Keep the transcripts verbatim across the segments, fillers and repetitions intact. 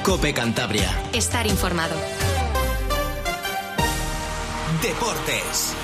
COPE Cantabria. Estar informado. Deportes.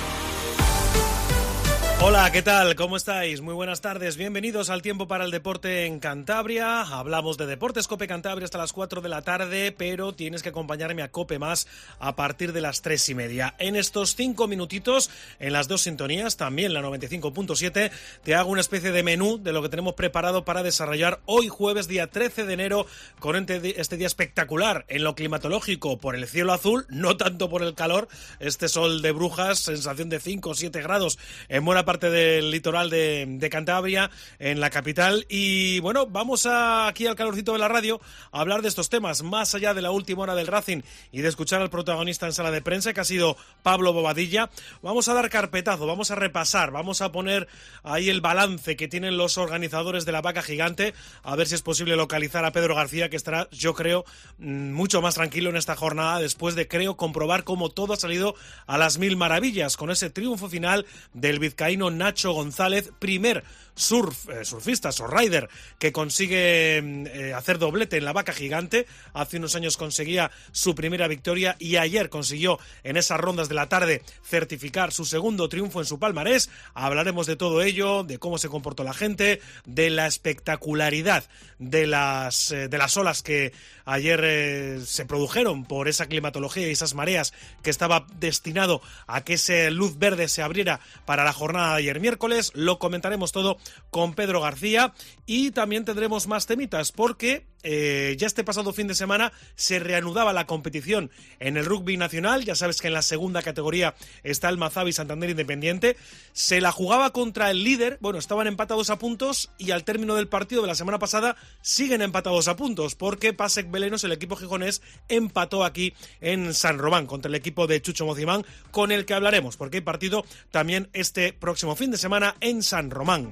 Hola, ¿qué tal? ¿Cómo estáis? Muy buenas tardes. Bienvenidos al Tiempo para el Deporte en Cantabria. Hablamos de Deportes COPE Cantabria hasta las cuatro de la tarde, pero tienes que acompañarme a COPE Más a partir de las tres y media. En estos cinco minutitos, en las dos sintonías, también la noventa y cinco punto siete, te hago una especie de menú de lo que tenemos preparado para desarrollar hoy jueves, día trece de enero, con este día espectacular en lo climatológico por el cielo azul, no tanto por el calor, este sol de brujas, sensación de cinco o siete grados en buena parte del litoral de, de Cantabria, en la capital. Y bueno, vamos a, aquí al calorcito de la radio a hablar de estos temas, más allá de la última hora del Racing y de escuchar al protagonista en sala de prensa, que ha sido Pablo Bobadilla. Vamos a dar carpetazo, vamos a repasar, vamos a poner ahí el balance que tienen los organizadores de la Vaca Gigante, a ver si es posible localizar a Pedro García, que estará, yo creo, mucho más tranquilo en esta jornada, después de, creo, comprobar cómo todo ha salido a las mil maravillas, con ese triunfo final del vizcaíno Nacho González, primer surf, eh, surfista, surfrider, que consigue eh, hacer doblete en la Vaca Gigante. Hace unos años conseguía su primera victoria y ayer consiguió en esas rondas de la tarde certificar su segundo triunfo en su palmarés. Hablaremos de todo ello, de cómo se comportó la gente, de la espectacularidad de las, eh, de las olas que ayer eh, se produjeron por esa climatología y esas mareas, que estaba destinado a que esa luz verde se abriera para la jornada de ayer miércoles. Lo comentaremos todo con Pedro García y también tendremos más temitas porque eh, ya este pasado fin de semana se reanudaba la competición en el rugby nacional. Ya sabes que en la segunda categoría está el Mazabi Santander Independiente. Se la jugaba contra el líder, bueno, estaban empatados a puntos y al término del partido de la semana pasada siguen empatados a puntos porque Pasek Belenos, el equipo gijonés, empató aquí en San Román contra el equipo de Chucho Mocimán, con el que hablaremos porque hay partido también este próximo fin de semana en San Román.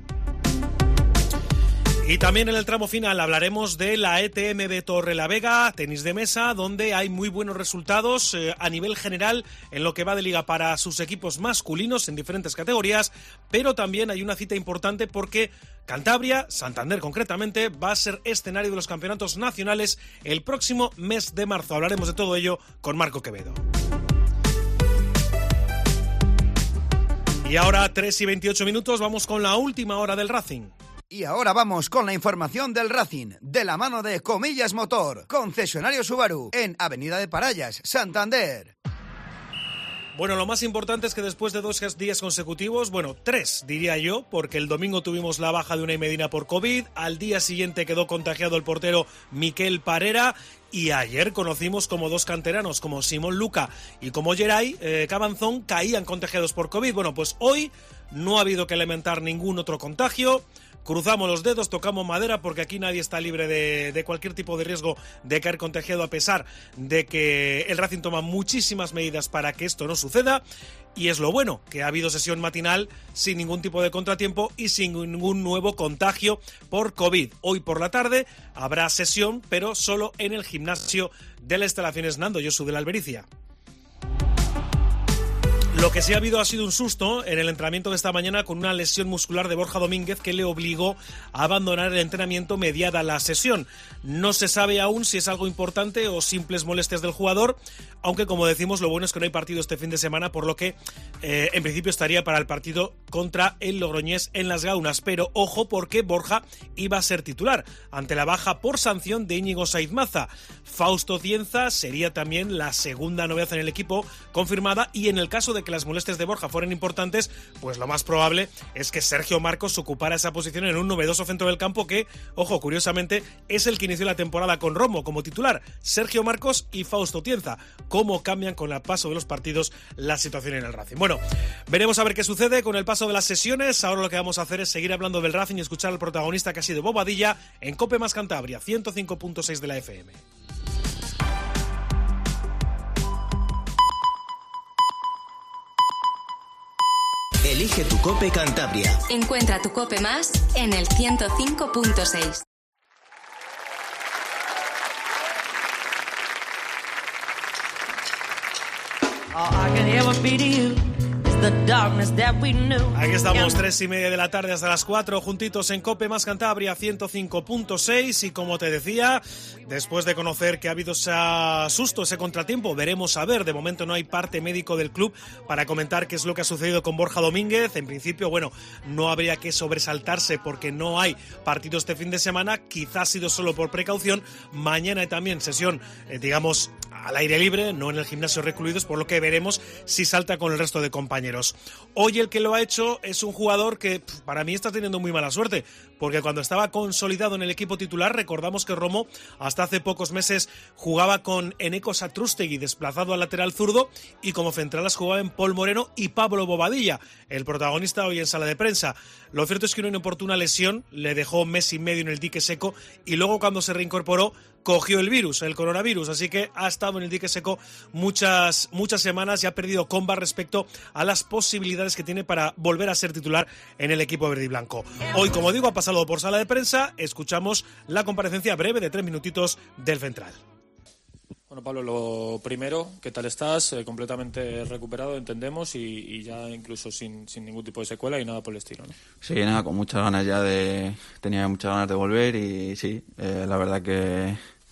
Y también en el tramo final hablaremos de la E T M de Torrelavega, tenis de mesa, donde hay muy buenos resultados eh, a nivel general en lo que va de liga para sus equipos masculinos en diferentes categorías, pero también hay una cita importante porque Cantabria, Santander concretamente, va a ser escenario de los campeonatos nacionales el próximo mes de marzo. Hablaremos de todo ello con Marco Quevedo. Y ahora, tres y veintiocho minutos, vamos con la última hora del Racing. Y ahora vamos con la información del Racing, de la mano de Comillas Motor, concesionario Subaru, en Avenida de Parayas, Santander. Bueno, lo más importante es que después de dos días consecutivos, bueno, tres diría yo, porque el domingo tuvimos la baja de Unai Medina por COVID, al día siguiente quedó contagiado el portero Miquel Parera, y ayer conocimos como dos canteranos, como Simón Luca y como Geray eh, Cabanzón, caían contagiados por COVID. Bueno, pues hoy no ha habido que lamentar ningún otro contagio. Cruzamos los dedos, tocamos madera, porque aquí nadie está libre de, de cualquier tipo de riesgo de caer contagiado, a pesar de que el Racing toma muchísimas medidas para que esto no suceda. Y es lo bueno, que ha habido sesión matinal sin ningún tipo de contratiempo y sin ningún nuevo contagio por COVID. Hoy por la tarde habrá sesión, pero solo en el gimnasio de las instalaciones Nando Josu de la Albericia. Lo que sí ha habido ha sido un susto en el entrenamiento de esta mañana con una lesión muscular de Borja Domínguez que le obligó a abandonar el entrenamiento mediada la sesión. No se sabe aún si es algo importante o simples molestias del jugador, aunque como decimos lo bueno es que no hay partido este fin de semana, por lo que eh, en principio estaría para el partido contra el Logroñés en Las Gaunas. Pero ojo, porque Borja iba a ser titular ante la baja por sanción de Íñigo Saiz Maza. Fausto Cienza sería también la segunda novedad en el equipo confirmada, y en el caso de que las molestias de Borja fueran importantes, pues lo más probable es que Sergio Marcos ocupara esa posición en un novedoso centro del campo que, ojo, curiosamente, es el que inició la temporada con Romo como titular. Sergio Marcos y Fausto Cienza. Cómo cambian con el paso de los partidos la situación en el Racing. Bueno, veremos a ver qué sucede con el paso de las sesiones. Ahora lo que vamos a hacer es seguir hablando del Racing y escuchar al protagonista, que ha sido Bobadilla, en COPE Más Cantabria, ciento cinco punto seis de la F M. Elige tu COPE Cantabria. Encuentra tu COPE Más en el ciento cinco punto seis. All I can hear was beating you. Aquí estamos, tres y media de la tarde hasta las cuatro, juntitos en COPE más Cantabria ciento cinco punto seis, y como te decía, después de conocer que ha habido ese susto, ese contratiempo, veremos a ver, de momento no hay parte médico del club para comentar qué es lo que ha sucedido con Borja Domínguez. En principio, bueno, no habría que sobresaltarse porque no hay partido este fin de semana, quizás ha sido solo por precaución. Mañana hay también sesión, eh, digamos, al aire libre, no en el gimnasio recluidos, por lo que veremos si salta con el resto de compañeros. Hoy el que lo ha hecho es un jugador que pff, para mí está teniendo muy mala suerte, porque cuando estaba consolidado en el equipo titular, recordamos que Romo hasta hace pocos meses jugaba con Eneko Satrústegui desplazado al lateral zurdo, y como centrales jugaban Paul Moreno y Pablo Bobadilla, el protagonista hoy en sala de prensa. Lo cierto es que una inoportuna lesión le dejó un mes y medio en el dique seco, y luego cuando se reincorporó cogió el virus, el coronavirus, así que ha estado en el dique seco muchas, muchas semanas y ha perdido comba respecto a las posibilidades que tiene para volver a ser titular en el equipo verde y blanco. Hoy, como digo, ha pasado por sala de prensa. Escuchamos la comparecencia breve de tres minutitos del central. Bueno, Pablo, lo primero, ¿qué tal estás? Eh, completamente recuperado, entendemos, y, y ya incluso sin, sin ningún tipo de secuela y nada por el estilo, ¿no? Sí, nada, con muchas ganas ya de... Tenía muchas ganas de volver y sí, eh, la verdad que...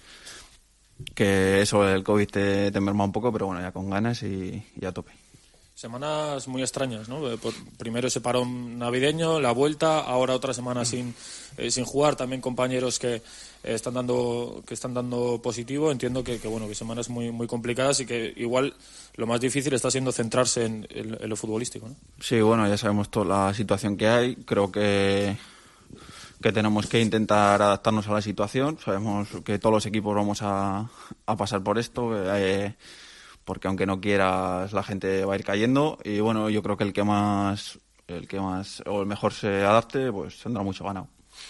que eso, el COVID te, te merma un poco, pero bueno, ya con ganas y, y a tope. Semanas muy extrañas, ¿no? Por, primero ese parón navideño, la vuelta, ahora otra semana mm. sin eh, sin jugar, también compañeros que eh, están dando que están dando positivo. Entiendo que, que bueno, que semanas muy muy complicadas y que igual lo más difícil está siendo centrarse en, en, en lo futbolístico, ¿no? Sí, bueno, ya sabemos toda la situación que hay. Creo que que tenemos que intentar adaptarnos a la situación. Sabemos que todos los equipos vamos a, a pasar por esto, eh, porque aunque no quieras la gente va a ir cayendo, y bueno, yo creo que el que más el que más o el mejor se adapte pues tendrá mucho ganado.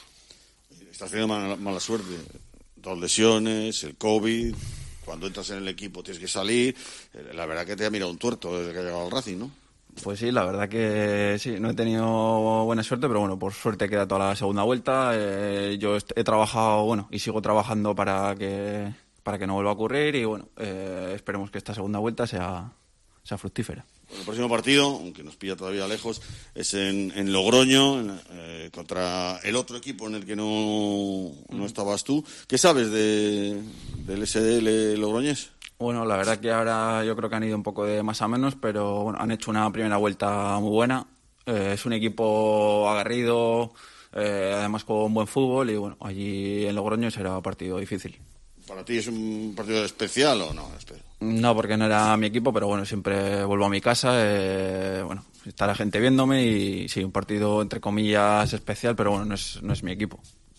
Estás teniendo mala, mala suerte, dos lesiones, el COVID, cuando entras en el equipo tienes que salir, la verdad que te ha mirado un tuerto desde que ha llegado al Racing, ¿no? Pues sí, la verdad que sí, no he tenido buena suerte, pero bueno, por suerte queda toda la segunda vuelta. Eh, yo he trabajado, bueno, y sigo trabajando para que para que no vuelva a ocurrir, y bueno, eh, esperemos que esta segunda vuelta sea, sea fructífera. El próximo partido, aunque nos pilla todavía lejos, es en, en Logroño, en, eh, contra el otro equipo en el que no, no estabas tú. ¿Qué sabes de, del S D L logroñés? Bueno, la verdad que ahora yo creo que han ido un poco de más a menos, pero bueno, han hecho una primera vuelta muy buena. Eh, es un equipo aguerrido, eh, además con buen fútbol, y bueno, allí en Logroño será un partido difícil. ¿Para ti es un partido especial o no? No, porque no era mi equipo, pero bueno, siempre vuelvo a mi casa, eh, bueno, está la gente viéndome, y sí, un partido entre comillas especial, pero bueno, no es, no es mi equipo.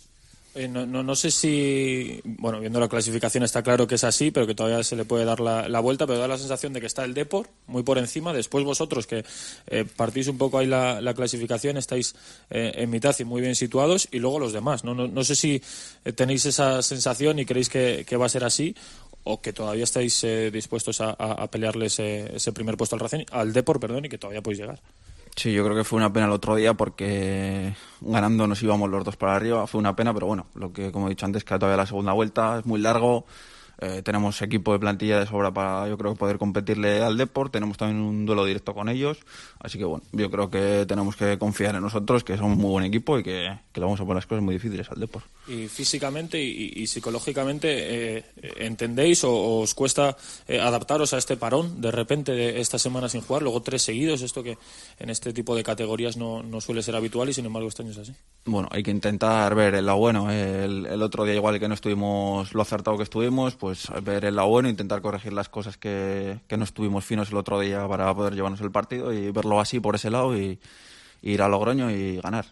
Eh, no, no, no sé si, bueno, viendo la clasificación está claro que es así, pero que todavía se le puede dar la, la vuelta, pero da la sensación de que está el Depor muy por encima. Después vosotros, que eh, partís un poco ahí la, la clasificación, estáis eh, en mitad y muy bien situados, y luego los demás. No, no, no sé si tenéis esa sensación y creéis que, que va a ser así, o que todavía estáis eh, dispuestos a, a, a pelearle ese, ese primer puesto al Racing, al Depor, perdón, y que todavía podéis llegar. Sí, yo creo que fue una pena el otro día porque ganando nos íbamos los dos para arriba. Fue una pena, pero bueno, lo que como he dicho antes, queda todavía la segunda vuelta, es muy largo. Eh, tenemos equipo de plantilla de sobra para, yo creo, poder competirle al Depor. Tenemos también un duelo directo con ellos. Así que bueno, yo creo que tenemos que confiar en nosotros, que somos un muy buen equipo y que, que le vamos a poner las cosas muy difíciles al Depor. Y físicamente y, y psicológicamente, eh, ¿entendéis o, o os cuesta eh, adaptaros a este parón de repente de esta semana sin jugar, luego tres seguidos, esto que en este tipo de categorías no, no suele ser habitual y sin embargo este año es así? Bueno, hay que intentar ver el lado bueno. El, el otro día, igual que no estuvimos lo acertado que estuvimos, pues ver el lado bueno, intentar corregir las cosas que, que no estuvimos finos el otro día para poder llevarnos el partido, y verlo así por ese lado, y, y ir a Logroño y ganar.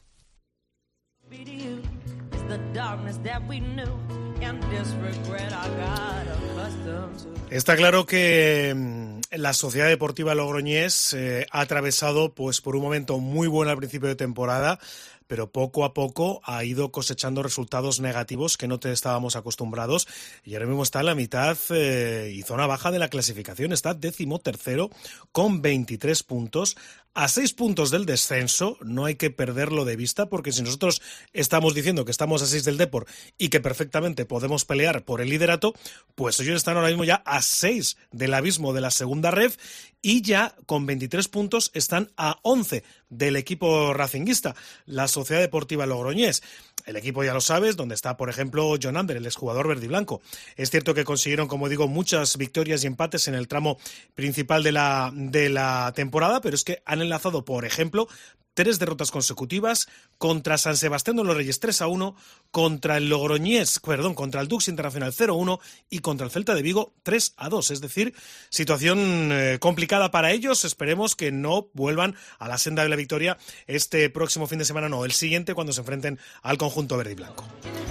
Está claro que la Sociedad Deportiva Logroñés eh, ha atravesado pues por un momento muy bueno al principio de temporada, pero poco a poco ha ido cosechando resultados negativos que no te estábamos acostumbrados, y ahora mismo está en la mitad eh, y zona baja de la clasificación. Está décimo tercero con veintitrés puntos, a seis puntos del descenso. No hay que perderlo de vista, porque si nosotros estamos diciendo que estamos a seis del Depor y que perfectamente podemos pelear por el liderato, pues ellos están ahora mismo ya a seis del abismo de la segunda ref, y ya con veintitrés puntos están a once del equipo racinguista, la Sociedad Deportiva Logroñés. El equipo, ya lo sabes, donde está, por ejemplo, John Ander, el exjugador verde y blanco. Es cierto que consiguieron, como digo, muchas victorias y empates en el tramo principal de la, de la temporada, pero es que han enlazado, por ejemplo, tres derrotas consecutivas contra San Sebastián de los Reyes tres a uno, contra el Logroñés, perdón, contra el Dux Internacional cero a uno y contra el Celta de Vigo tres a dos. Es decir, situación eh, complicada para ellos. Esperemos que no vuelvan a la senda de la victoria este próximo fin de semana, no, el siguiente, cuando se enfrenten al conjunto verde y blanco.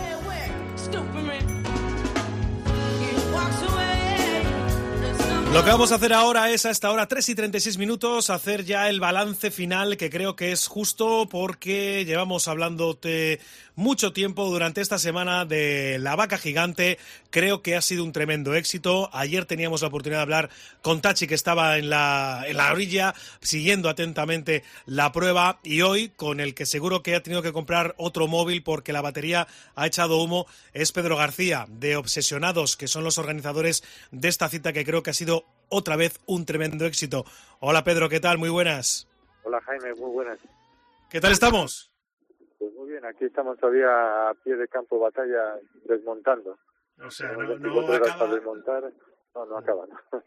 Lo que vamos a hacer ahora es, a esta hora, tres y treinta y seis minutos, hacer ya el balance final, que creo que es justo porque llevamos hablándote mucho tiempo durante esta semana de la vaca gigante. Creo que ha sido un tremendo éxito. Ayer teníamos la oportunidad de hablar con Tachi, que estaba en la, en la orilla siguiendo atentamente la prueba, y hoy, con el que seguro que ha tenido que comprar otro móvil porque la batería ha echado humo, es Pedro García, de Obsesionados, que son los organizadores de esta cita, que creo que ha sido otra vez un tremendo éxito. Hola Pedro, ¿qué tal? Muy buenas. Hola Jaime, muy buenas. ¿Qué tal estamos? Pues muy bien, aquí estamos todavía a pie de campo batalla desmontando. O sea, Tenemos no, veinticuatro no horas acaba... para desmontar. No, no acaba, ¿no?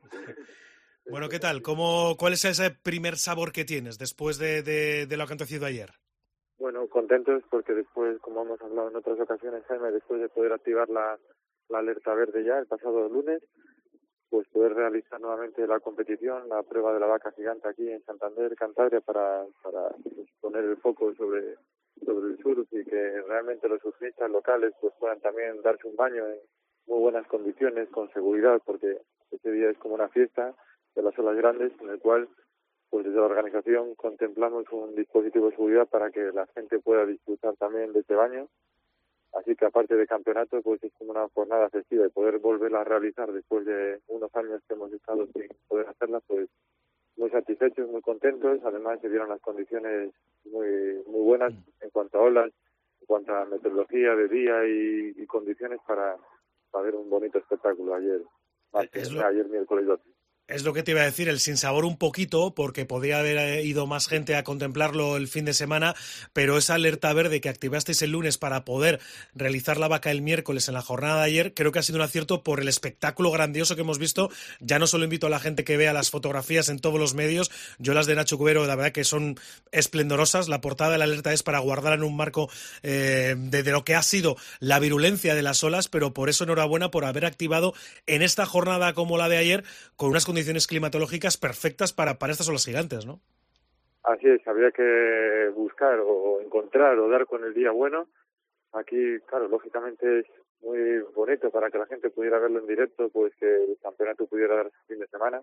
Bueno, ¿qué tal? ¿Cómo, ¿Cuál es ese primer sabor que tienes después de, de, de lo que ha acontecido ayer? Bueno, contentos porque después, como hemos hablado en otras ocasiones, Jaime, después de poder activar la, la alerta verde ya el pasado lunes, pues poder realizar nuevamente la competición, la prueba de la vaca gigante aquí en Santander, Cantabria, para, para pues, poner el foco sobre, sobre el surf y que realmente los surfistas locales pues puedan también darse un baño en muy buenas condiciones, con seguridad, porque este día es como una fiesta de las olas grandes, en el cual pues desde la organización contemplamos un dispositivo de seguridad para que la gente pueda disfrutar también de este baño. Así que aparte de campeonato, pues es como una jornada festiva, y poder volverla a realizar después de unos años que hemos estado sin poder hacerla, pues muy satisfechos, muy contentos. Además se dieron las condiciones muy muy buenas en cuanto a olas, en cuanto a meteorología de día y, y condiciones para, para ver un bonito espectáculo ayer, martes, lo... ayer miércoles doce. Es lo que te iba a decir, el sinsabor un poquito, porque podía haber ido más gente a contemplarlo el fin de semana, pero esa alerta verde que activasteis el lunes para poder realizar la vaca el miércoles en la jornada de ayer, creo que ha sido un acierto por el espectáculo grandioso que hemos visto. Ya no solo invito a la gente que vea las fotografías en todos los medios, yo las de Nacho Cubero, la verdad que son esplendorosas. La portada de la alerta es para guardarla en un marco eh, de, de lo que ha sido la virulencia de las olas, pero por eso enhorabuena por haber activado en esta jornada como la de ayer, con unas condiciones condiciones climatológicas perfectas para, para estas olas gigantes, ¿no? Así es, había que buscar o encontrar o dar con el día bueno. Aquí, claro, lógicamente es muy bonito para que la gente pudiera verlo en directo, pues que el campeonato pudiera dar fin de semana.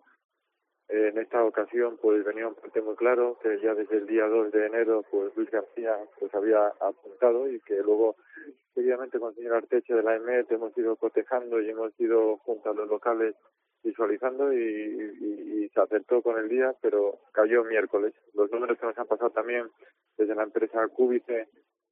Eh, en esta ocasión, pues venía un parte muy claro, que ya desde el día dos de enero, pues Luis García pues había apuntado, y que luego, seguidamente con el señor Arteche de la E M E T hemos ido cotejando y hemos ido junto a los locales visualizando y, y, y se acertó con el día, pero cayó miércoles. Los números que nos han pasado también desde la empresa Cúbice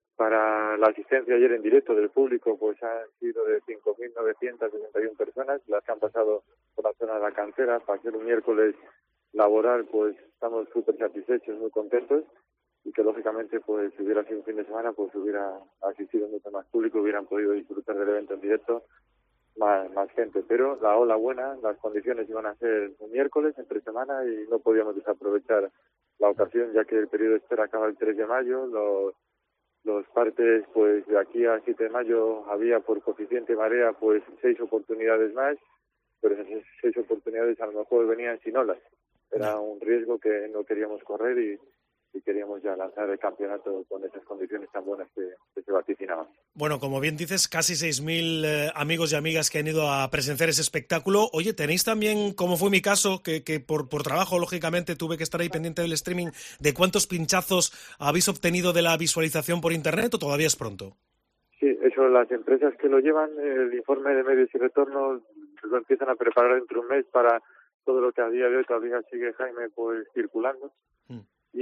para la asistencia ayer en directo del público, pues han sido de cinco mil novecientas sesenta y una personas las que han pasado por la zona de la cantera. Para ser un miércoles laboral, pues estamos súper satisfechos, muy contentos, y que lógicamente, pues si hubiera sido un fin de semana, pues hubiera asistido mucho más público, hubieran podido disfrutar del evento en directo Más, más gente, pero la ola buena, las condiciones iban a ser un miércoles entre semana y no podíamos desaprovechar la ocasión, ya que el periodo de espera acaba el tres de mayo. Los, los partes, pues de aquí a siete de mayo había por coeficiente marea pues seis oportunidades más, pero esas seis oportunidades a lo mejor venían sin olas. Era un riesgo que no queríamos correr y y queríamos ya lanzar el campeonato con esas condiciones tan buenas que, que se vaticinaban. Bueno, como bien dices, casi seis mil eh, amigos y amigas que han ido a presenciar ese espectáculo. Oye, tenéis también, como fue mi caso, que, que por, por trabajo, lógicamente, tuve que estar ahí pendiente del streaming, de cuántos pinchazos habéis obtenido de la visualización por internet, ¿o todavía es pronto? Sí, eso, las empresas que lo llevan, el informe de medios y retornos lo empiezan a preparar dentro de un mes para todo lo que a día de hoy todavía sigue, Jaime, pues circulando. Mm.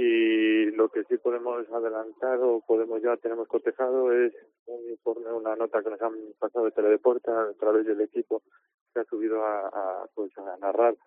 Y lo que sí podemos adelantar o podemos ya tenemos cotejado es un informe, una nota que nos han pasado de Teledeporte a través del equipo que ha subido a, a, pues a narrar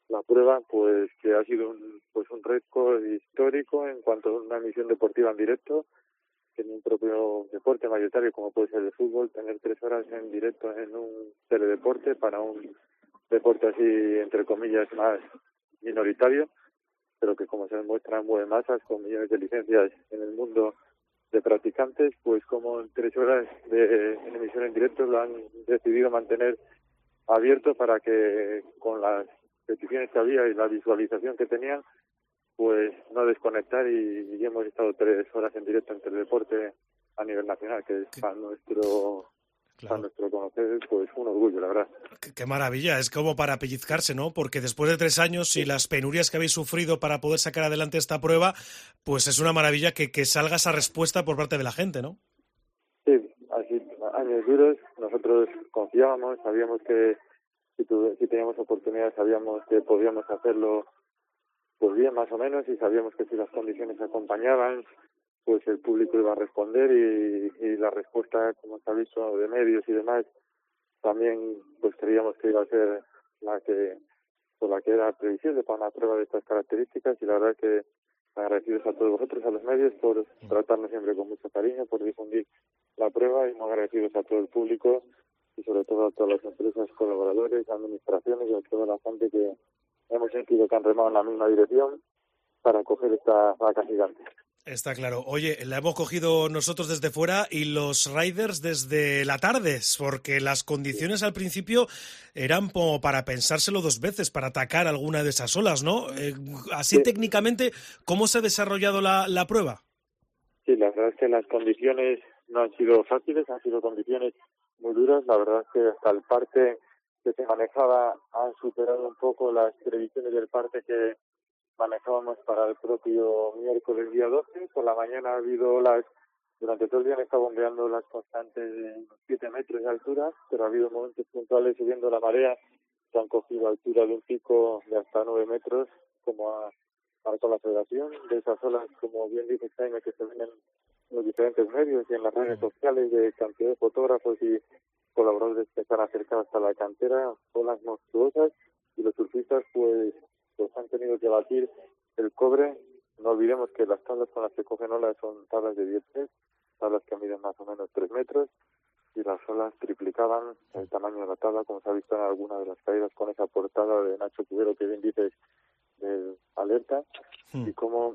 la prueba, pues que ha sido un, pues un récord histórico en cuanto a una emisión deportiva en directo, que en un propio deporte mayoritario como puede ser el fútbol, tener tres horas en directo en un teledeporte para un deporte así, entre comillas, más minoritario, pero que como se demuestra mueve masas con millones de licencias en el mundo de practicantes, pues como en tres horas de en emisión en directo lo han decidido mantener abierto para que con las peticiones que había y la visualización que tenían, pues no desconectar y, y hemos estado tres horas en directo en Teledeporte a nivel nacional, que es para nuestro, claro. para nuestro conocer, pues un orgullo, la verdad. Qué, qué maravilla, es como para pellizcarse, ¿no? Porque después de tres años y las penurias que habéis sufrido para poder sacar adelante esta prueba, pues es una maravilla que, que salga esa respuesta por parte de la gente, ¿no? Sí, así, años duros, nosotros confiábamos, sabíamos que si, tuve, si teníamos oportunidad, sabíamos que podíamos hacerlo pues bien más o menos, y sabíamos que si las condiciones acompañaban, pues el público iba a responder, y, y la respuesta, como se ha visto, de medios y demás, también pues creíamos que iba a ser la que pues, la que era previsible para una prueba de estas características, y la verdad que agradecidos a todos vosotros, a los medios, por tratarnos siempre con mucho cariño, por difundir la prueba, y muy agradecidos a todo el público y sobre todo a todas las empresas, colaboradores, administraciones y a toda la gente que hemos sentido que han remado en la misma dirección para coger esta vaca gigante. Está claro. Oye, la hemos cogido nosotros desde fuera y los riders desde la tarde, porque las condiciones al principio eran como para pensárselo dos veces, para atacar alguna de esas olas, ¿no? Eh, así sí. Técnicamente, ¿cómo se ha desarrollado la, la prueba? Sí, la verdad es que las condiciones no han sido fáciles, han sido condiciones muy duras. La verdad es que hasta el parte que se manejaba han superado un poco las previsiones del parte que manejábamos para el propio miércoles día doce. Por la mañana ha habido olas, durante todo el día han estado bombeando las constantes de siete metros de altura, pero ha habido momentos puntuales subiendo la marea que han cogido altura de un pico de hasta nueve metros, como ha marcado la federación. De esas olas, como bien dice Jaime, que se ven en los diferentes medios y en las redes sociales, de cantidad de fotógrafos y colaboradores que se han acercado hasta la cantera, olas monstruosas, y los surfistas pues pues han tenido que batir el cobre. No olvidemos que las tablas con las que cogen olas son tablas de diez pies, tablas que miden más o menos tres metros, y las olas triplicaban el tamaño de la tabla, como se ha visto en alguna de las caídas con esa portada de Nacho Cubero que bien dices del Alerta, hmm. y cómo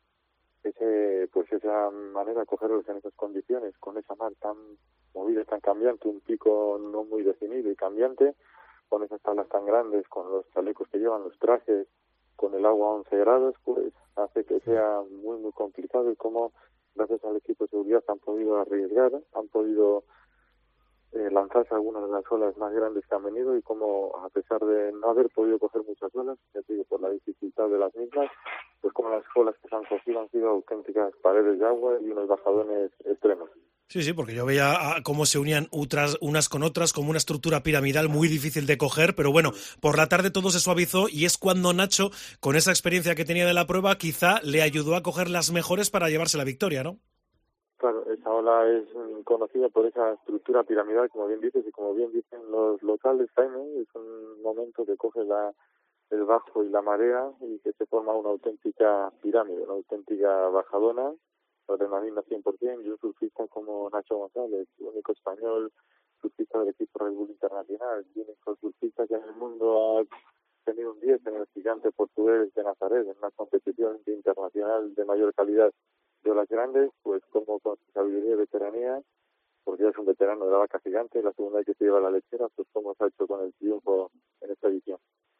ese pues esa manera de cogerlos en esas condiciones, con esa mar tan movida, tan cambiante, un pico no muy definido y cambiante, con esas tablas tan grandes, con los chalecos que llevan, los trajes, con el agua a once grados, pues hace que sea muy, muy complicado, y como gracias al equipo de seguridad han podido arriesgar, han podido eh, lanzarse algunas de las olas más grandes que han venido, y como a pesar de no haber podido coger muchas olas, ya te digo, por la dificultad de las mismas, pues como las olas que se han cogido han sido auténticas paredes de agua y unos bajadones extremos. Sí, sí, porque yo veía cómo se unían otras, unas con otras, como una estructura piramidal muy difícil de coger, pero bueno, por la tarde todo se suavizó, y es cuando Nacho, con esa experiencia que tenía de la prueba, quizá le ayudó a coger las mejores para llevarse la victoria, ¿no? Claro, esa ola es conocida por esa estructura piramidal, como bien dices, y como bien dicen los locales, Jaime, es un momento que coge la, el bajo y la marea y que se forma una auténtica pirámide, una auténtica bajadona, adrenalina cien por ciento, y un surfista como Nacho González, único español surfista del equipo Red Bull Internacional, y único surfista que en el mundo ha tenido un diez en el gigante portugués de Nazaret, en una competición internacional de mayor calidad de olas grandes, pues como con su sabiduría y veteranía, porque ya es un veterano de la vaca gigante, la segunda vez que se lleva la lechera, pues como se ha hecho con el triunfo en esta edición.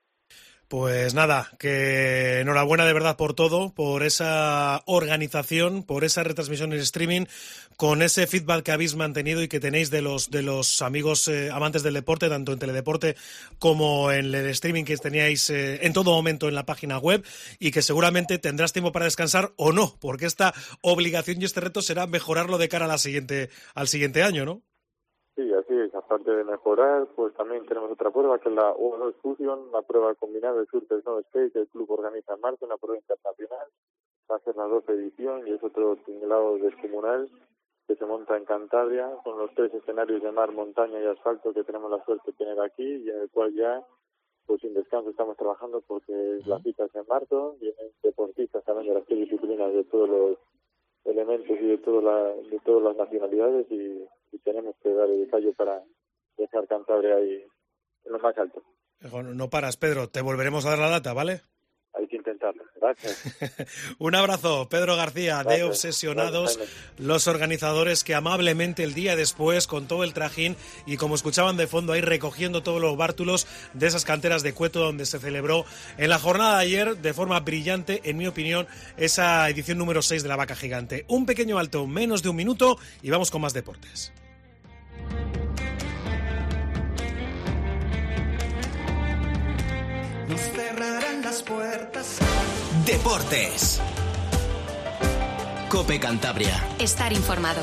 Pues nada, que enhorabuena de verdad por todo, por esa organización, por esa retransmisión en streaming, con ese feedback que habéis mantenido y que tenéis de los de los amigos eh, amantes del deporte, tanto en Teledeporte como en el streaming que teníais eh, en todo momento en la página web, y que seguramente tendrás tiempo para descansar o no, porque esta obligación y este reto será mejorarlo de cara a la siguiente, al siguiente año, ¿no? Sí, así es. Aparte de mejorar, pues también tenemos otra prueba, que es la U dos Fusion, la prueba combinada de surf snow skate que el club organiza en marzo, una prueba internacional. Va a ser la doce edición, y es otro tinglado descomunal que se monta en Cantabria, con los tres escenarios de mar, montaña y asfalto que tenemos la suerte de tener aquí, y en el cual ya pues sin descanso estamos trabajando porque la cita es en marzo, vienen deportistas también de las tres disciplinas, de todos los elementos y de, toda la, de todas las nacionalidades y, y tenemos que dar el detalle para dejar Cantabria ahí en lo más alto. No paras, Pedro, te volveremos a dar la data, ¿vale? Hay que intentarlo. Gracias. Un abrazo, Pedro García, Gracias. de Obsesionados, Gracias, los organizadores que amablemente el día después, con todo el trajín y como escuchaban de fondo ahí recogiendo todos los bártulos de esas canteras de Cueto donde se celebró en la jornada de ayer de forma brillante, en mi opinión, esa edición número seis de la Vaca Gigante. Un pequeño alto, menos de un minuto y vamos con más deportes. Nos cerrarán las puertas. Deportes. COPE Cantabria. Estar informado.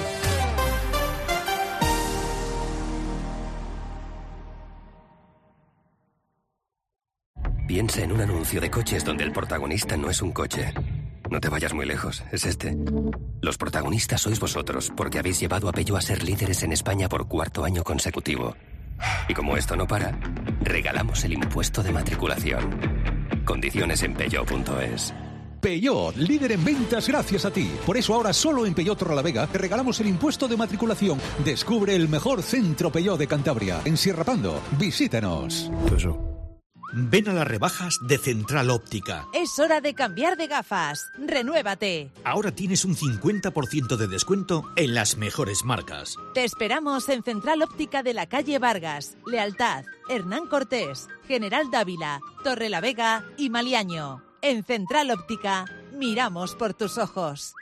Piensa en un anuncio de coches donde el protagonista no es un coche. No te vayas muy lejos, es este. Los protagonistas sois vosotros, porque habéis llevado a Peugeot a ser líderes en España por cuarto año consecutivo. Y como esto no para, regalamos el impuesto de matriculación. Condiciones en peugeot punto es. Peugeot, líder en ventas gracias a ti. Por eso ahora solo en Peugeot Torrelavega te regalamos el impuesto de matriculación. Descubre el mejor centro Peugeot de Cantabria. En Sierra Pando, visítanos. Ven a las rebajas de Central Óptica. Es hora de cambiar de gafas. Renuévate. Ahora tienes un cincuenta por ciento de descuento en las mejores marcas. Te esperamos en Central Óptica de la calle Vargas, Lealtad, Hernán Cortés, General Dávila, Torrelavega y Maliaño. En Central Óptica, miramos por tus ojos.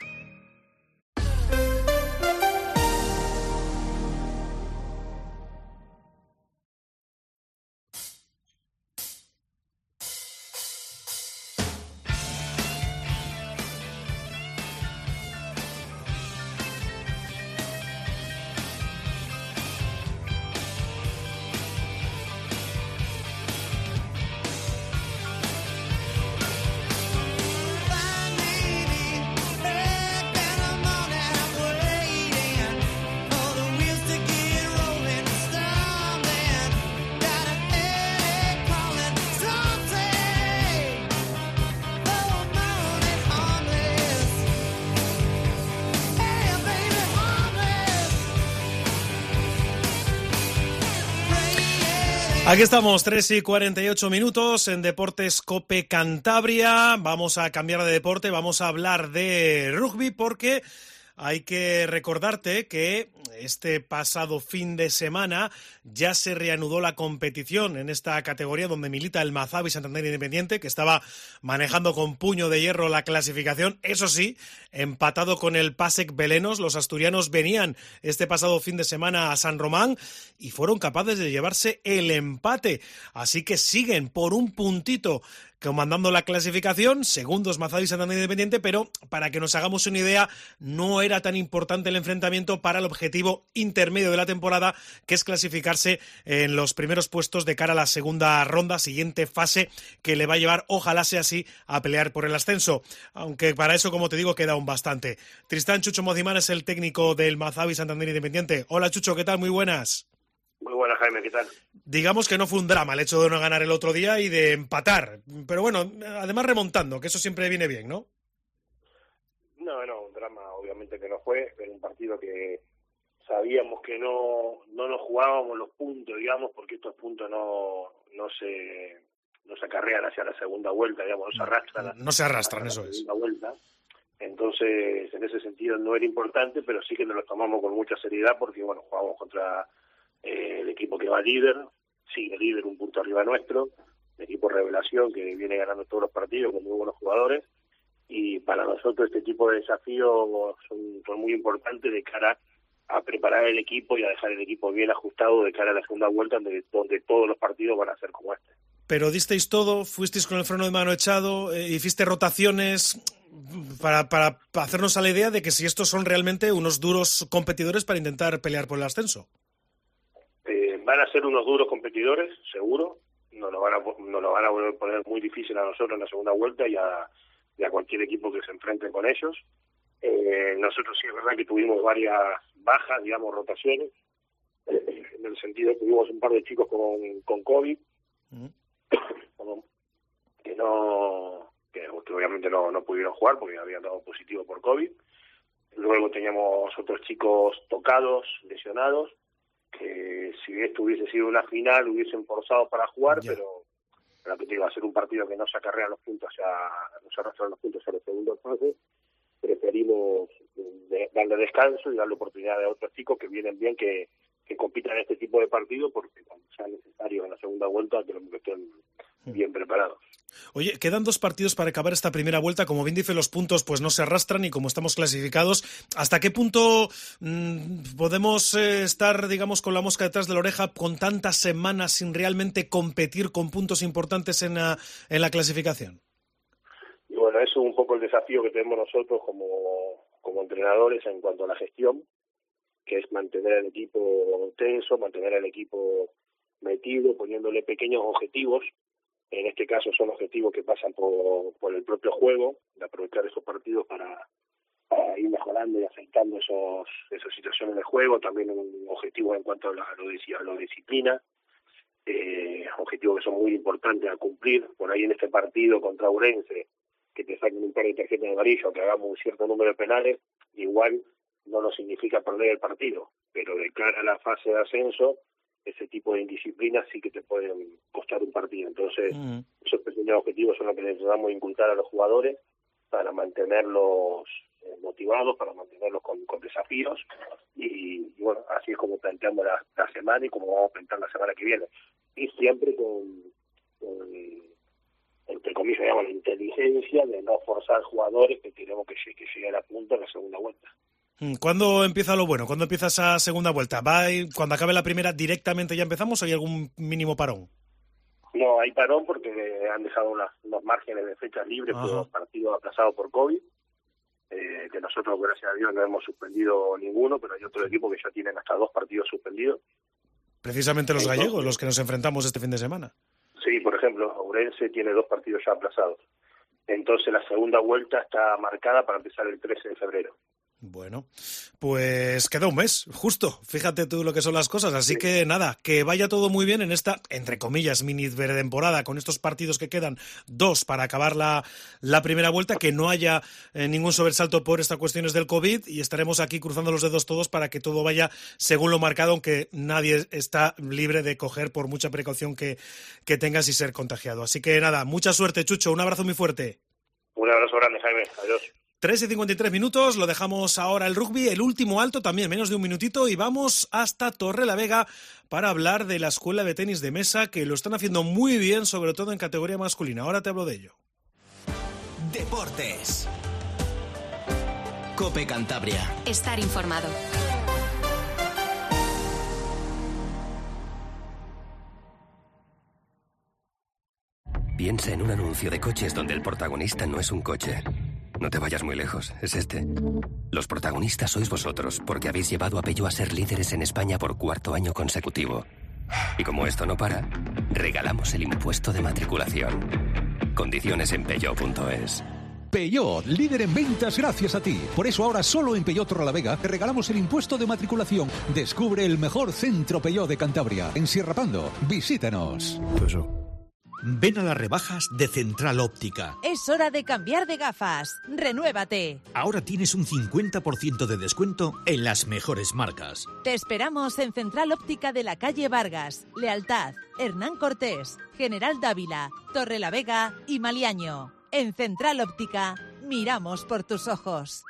Aquí estamos, tres y cuarenta y ocho minutos en Deportes COPE Cantabria. Vamos a cambiar de deporte, vamos a hablar de rugby porque hay que recordarte que este pasado fin de semana ya se reanudó la competición en esta categoría donde milita el Mazabi Santander Independiente, que estaba manejando con puño de hierro la clasificación. Eso sí, empatado con el Pasek Belenos, los asturianos venían este pasado fin de semana a San Román y fueron capaces de llevarse el empate. Así que siguen por un puntito comandando la clasificación, segundos Mazabi Santander Independiente, pero para que nos hagamos una idea, no era tan importante el enfrentamiento para el objetivo intermedio de la temporada, que es clasificarse en los primeros puestos de cara a la segunda ronda, siguiente fase, que le va a llevar, ojalá sea así, a pelear por el ascenso. Aunque para eso, como te digo, queda aún bastante. Tristán Chucho Mozimán es el técnico del Mazabi Santander Independiente. Hola Chucho, ¿qué tal? Muy buenas. Muy buenas, Jaime, ¿qué tal? Digamos que no fue un drama el hecho de no ganar el otro día y de empatar, pero bueno, además remontando, que eso siempre viene bien, ¿no? No, no, un drama obviamente que no fue, era un partido que sabíamos que no no nos jugábamos los puntos, digamos, porque estos puntos no no se no se acarrean hacia la segunda vuelta, digamos, no se arrastran. No se arrastran, eso es. La vuelta. Entonces, en ese sentido no era importante, pero sí que nos lo tomamos con mucha seriedad porque, bueno, jugamos contra Eh, el equipo que va líder, sigue líder un punto arriba nuestro, el equipo revelación que viene ganando todos los partidos con muy buenos jugadores, y para nosotros este tipo de desafíos son, son muy importantes de cara a preparar el equipo y a dejar el equipo bien ajustado de cara a la segunda vuelta, donde, donde todos los partidos van a ser como este. Pero disteis todo, fuisteis con el freno de mano echado, eh, hiciste rotaciones para, para hacernos a la idea de que si estos son realmente unos duros competidores para intentar pelear por el ascenso. Van a ser unos duros competidores, seguro. Nos lo van a, nos lo van a poner muy difícil a nosotros en la segunda vuelta y a, y a cualquier equipo que se enfrente con ellos. Eh, nosotros sí es verdad que tuvimos varias bajas, digamos, rotaciones, en el sentido que tuvimos un par de chicos con, con COVID, uh-huh. que no que, que obviamente no, no pudieron jugar porque habían dado positivo por COVID. Luego teníamos otros chicos tocados, lesionados, que si esto hubiese sido una final hubiesen forzado para jugar, yeah. pero pero que te iba a ser un partido que no se acarrean los puntos, o sea, no se arrastran los puntos a los segundos fases. Preferimos de, darle descanso y darle oportunidad a otros chicos que vienen bien, que, que compitan en este tipo de partidos, porque cuando sea necesario en la segunda vuelta tenemos que estar bien preparados. Oye, quedan dos partidos para acabar esta primera vuelta. Como bien dice, los puntos pues no se arrastran y como estamos clasificados, ¿hasta qué punto mmm, podemos eh, estar, digamos, con la mosca detrás de la oreja con tantas semanas sin realmente competir con puntos importantes en la, en la clasificación? Y bueno, eso es un poco el desafío que tenemos nosotros como, como entrenadores en cuanto a la gestión, que es mantener el equipo tenso, mantener el equipo metido, poniéndole pequeños objetivos. En este caso son objetivos que pasan por, por el propio juego, de aprovechar esos partidos para, para ir mejorando y afectando esos, esas situaciones de juego. También un objetivo en cuanto a la, a lo, a lo disciplina, eh, objetivos que son muy importantes a cumplir. Por ahí en este partido contra Ourense, que te saquen un par de tarjetas de amarillo, que hagamos un cierto número de penales, igual no nos significa perder el partido, pero de cara a la fase de ascenso, ese tipo de indisciplinas sí que te pueden costar un partido. Entonces, uh-huh. esos pequeños objetivos son los que necesitamos inculcar a los jugadores para mantenerlos eh, motivados, para mantenerlos con, con desafíos. Y, y bueno, así es como planteamos la, la semana y como vamos a plantear la semana que viene. Y siempre con, con entre comillas, digamos, la inteligencia de no forzar jugadores que tenemos que, que lleguen a punto en la segunda vuelta. ¿Cuándo empieza lo bueno? ¿Cuándo empieza esa segunda vuelta? ¿Va a ir, cuando acabe la primera directamente ya empezamos o hay algún mínimo parón? No, hay parón porque han dejado unas, unos márgenes de fechas libres por los partidos aplazados por COVID, eh, que nosotros, gracias a Dios, no hemos suspendido ninguno, pero hay otro equipo que ya tienen hasta dos partidos suspendidos. Precisamente los Entonces, gallegos, los que nos enfrentamos este fin de semana. Sí, por ejemplo, Ourense tiene dos partidos ya aplazados. Entonces la segunda vuelta está marcada para empezar el trece de febrero. Bueno, pues queda un mes, justo. Fíjate tú lo que son las cosas. Así sí. que nada, que vaya todo muy bien en esta, entre comillas, mini temporada, con estos partidos que quedan, dos para acabar la, la primera vuelta, que no haya eh, ningún sobresalto por estas cuestiones del COVID y estaremos aquí cruzando los dedos todos para que todo vaya según lo marcado, aunque nadie está libre de coger por mucha precaución que, que tengas y ser contagiado. Así que nada, mucha suerte, Chucho. Un abrazo muy fuerte. Un abrazo grande, Jaime. Adiós. tres y cincuenta y tres minutos, lo dejamos ahora el rugby, el último alto también, menos de un minutito, y vamos hasta Torrelavega para hablar de la escuela de tenis de mesa, que lo están haciendo muy bien, sobre todo en categoría masculina. Ahora te hablo de ello. Deportes. COPE Cantabria. Estar informado. Piensa en un anuncio de coches donde el protagonista no es un coche. No te vayas muy lejos, es este. Los protagonistas sois vosotros, porque habéis llevado a Peugeot a ser líderes en España por cuarto año consecutivo. Y como esto no para, regalamos el impuesto de matriculación. Condiciones en peugeot punto es. Peugeot, líder en ventas gracias a ti. Por eso ahora solo en Peugeot Torrelavega te regalamos el impuesto de matriculación. Descubre el mejor centro Peugeot de Cantabria. En Sierra Pando, visítanos. Eso. Ven a las rebajas de Central Óptica. Es hora de cambiar de gafas. Renuévate. Ahora tienes un cincuenta por ciento de descuento en las mejores marcas. Te esperamos en Central Óptica de la calle Vargas, Lealtad, Hernán Cortés, General Dávila, Torrelavega y Maliaño. En Central Óptica, miramos por tus ojos.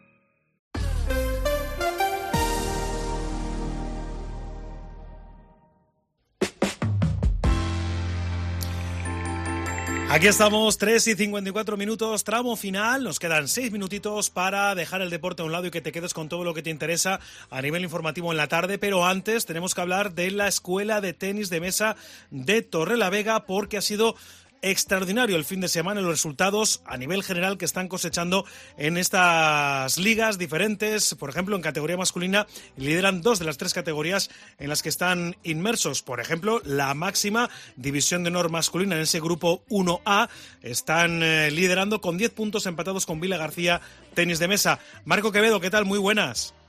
Aquí estamos, tres y cincuenta y cuatro minutos, tramo final. Nos quedan seis minutitos para dejar el deporte a un lado y que te quedes con todo lo que te interesa a nivel informativo en la tarde. Pero antes tenemos que hablar de la Escuela de Tenis de Mesa de Torrelavega, porque ha sido extraordinario el fin de semana, los resultados a nivel general que están cosechando en estas ligas diferentes. Por ejemplo, en categoría masculina lideran dos de las tres categorías en las que están inmersos. Por ejemplo, la máxima división de honor masculina en ese grupo uno A están eh, liderando con diez puntos, empatados con Vila García Tenis de Mesa. Marco Quevedo, ¿qué tal? Muy buenas.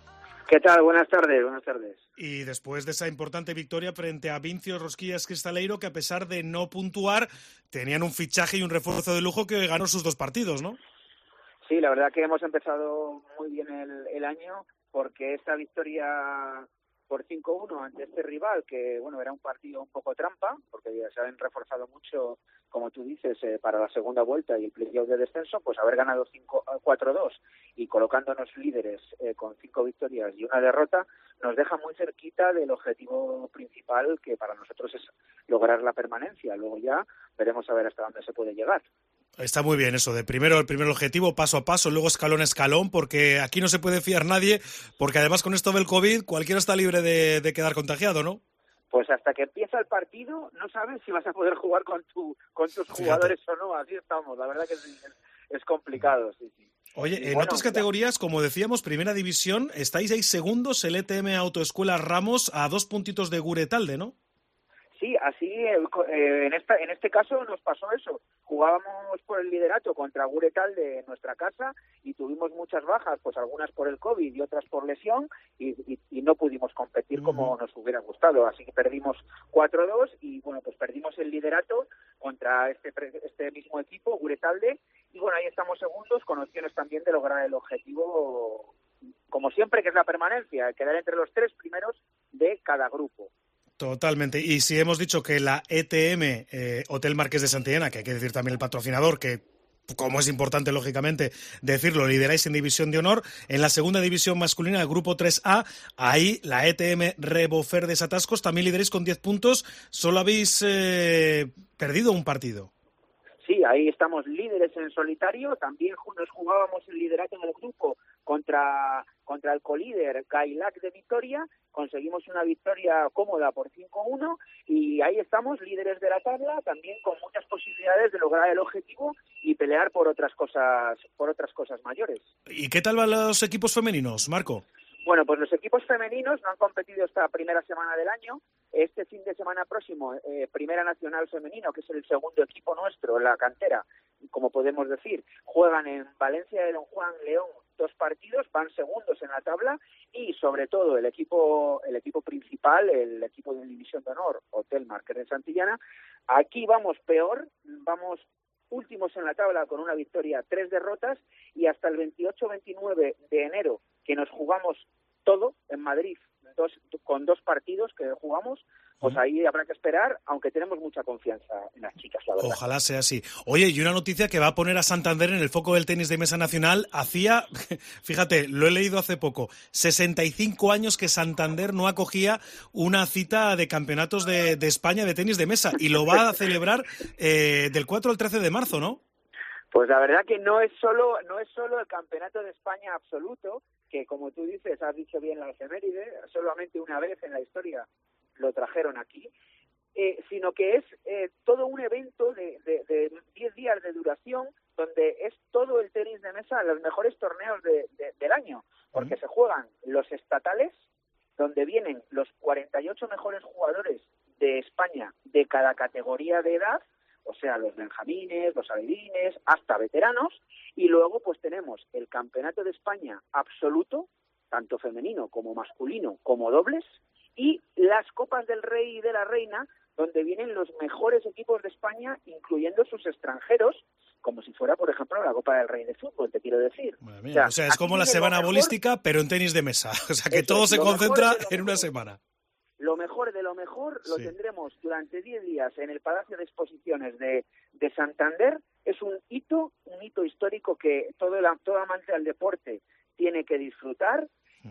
¿Qué tal? Buenas tardes, buenas tardes. Y después de esa importante victoria frente a Vincio Rosquillas Cristaleiro, que a pesar de no puntuar, tenían un fichaje y un refuerzo de lujo que ganó sus dos partidos, ¿no? Sí, la verdad que hemos empezado muy bien el, el año, porque esta victoria por cinco uno ante este rival, que bueno, era un partido un poco trampa, porque ya se han reforzado mucho, como tú dices, eh, para la segunda vuelta y el playoff de descenso, pues haber ganado cuatro dos y colocándonos líderes eh, con cinco victorias y una derrota, nos deja muy cerquita del objetivo principal, que para nosotros es lograr la permanencia. Luego ya veremos a ver hasta dónde se puede llegar. Está muy bien eso, de primero el primer objetivo, paso a paso, luego escalón a escalón, porque aquí no se puede fiar nadie, porque además con esto del COVID cualquiera está libre de, de quedar contagiado, ¿no? Pues hasta que empieza el partido no sabes si vas a poder jugar con tu con tus jugadores Fíjate. o no, así estamos, la verdad que es, es complicado, sí, sí. Oye, y en bueno, otras categorías, como decíamos, primera división, estáis ahí segundos, el E T M Autoescuela Ramos a dos puntitos de Guretalde, ¿no? Sí, así eh, en esta en este caso nos pasó eso. Jugábamos por el liderato contra Guretalde en nuestra casa y tuvimos muchas bajas, pues algunas por el COVID y otras por lesión, y, y, y no pudimos competir como nos hubiera gustado. Así que perdimos cuatro dos y bueno, pues perdimos el liderato contra este este mismo equipo, Guretalde, y bueno, ahí estamos segundos con opciones también de lograr el objetivo, como siempre, que es la permanencia, quedar entre los tres primeros de cada grupo. Totalmente. Y si hemos dicho que la E T M, eh, Hotel Marqués de Santillana, que hay que decir también el patrocinador, que como es importante, lógicamente, decirlo, lideráis en División de Honor, en la segunda división masculina, el Grupo tres A, ahí la E T M Rebofer de Satascos, también lideráis con diez puntos, solo habéis eh, perdido un partido. Sí, ahí estamos líderes en solitario, también nos jugábamos el liderato en el grupo contra contra el colíder Cailac de Vitoria, conseguimos una victoria cómoda por cinco uno y ahí estamos líderes de la tabla, también con muchas posibilidades de lograr el objetivo y pelear por otras cosas por otras cosas mayores. ¿Y qué tal van los equipos femeninos, Marco? Bueno, pues los equipos femeninos no han competido esta primera semana del año. Este fin de semana próximo, eh, Primera Nacional Femenino, que es el segundo equipo nuestro en la cantera, como podemos decir, juegan en Valencia de Don Juan, León, dos partidos, van segundos en la tabla y sobre todo el equipo el equipo principal, el equipo de División de Honor, Hotel Marqués de Santillana, aquí vamos peor, vamos últimos en la tabla con una victoria, tres derrotas, y hasta el veintiocho veintinueve de enero, que nos jugamos todo en Madrid, dos, con dos partidos que jugamos, pues ahí habrá que esperar, aunque tenemos mucha confianza en las chicas, la verdad. Ojalá sea así. Oye, y una noticia que va a poner a Santander en el foco del tenis de mesa nacional. Hacía, fíjate, lo he leído hace poco, sesenta y cinco años que Santander no acogía una cita de campeonatos de, de España de tenis de mesa, y lo va a celebrar eh, del cuatro al trece de marzo, ¿no? Pues la verdad que no es solo no es solo el campeonato de España absoluto, que como tú dices, has dicho bien la efeméride, solamente una vez en la historia lo trajeron aquí, eh, sino que es eh, todo un evento de, de, de diez días de duración, donde es todo el tenis de mesa, los mejores torneos de, de, del año, porque uh-huh. se juegan los estatales, donde vienen los cuarenta y ocho mejores jugadores de España de cada categoría de edad, o sea, los benjamines, los alevines, hasta veteranos, y luego pues tenemos el Campeonato de España absoluto, tanto femenino como masculino, como dobles, y las Copas del Rey y de la Reina, donde vienen los mejores equipos de España, incluyendo sus extranjeros, como si fuera, por ejemplo, la Copa del Rey de fútbol, te quiero decir. O sea, o sea es como la semana bolística, pero en tenis de mesa. O sea, que todo se concentra en una semana. Lo mejor de lo mejor lo sí. tendremos durante diez días en el Palacio de Exposiciones de, de Santander. Es un hito, un hito histórico que todo, el, todo amante al deporte tiene que disfrutar.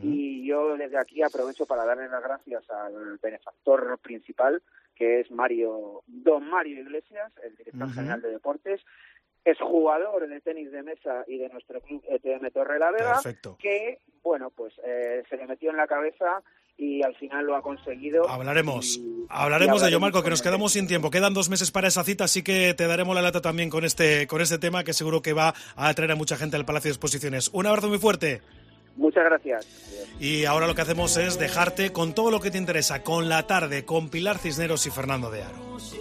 Y yo desde aquí aprovecho para darle las gracias al benefactor principal, que es Mario, don Mario Iglesias, el director uh-huh. general de deportes, es jugador de tenis de mesa y de nuestro club E T M Torrelavega, Perfecto. que, bueno, pues eh, se le metió en la cabeza y al final lo ha conseguido. Hablaremos, y, hablaremos y de ello, Marco, que nos quedamos sin tiempo. Quedan dos meses para esa cita, así que te daremos la lata también con este, con este tema, que seguro que va a atraer a mucha gente al Palacio de Exposiciones. Un abrazo muy fuerte. Muchas gracias. Y ahora lo que hacemos es dejarte con todo lo que te interesa, con la tarde, con Pilar Cisneros y Fernando de Aro.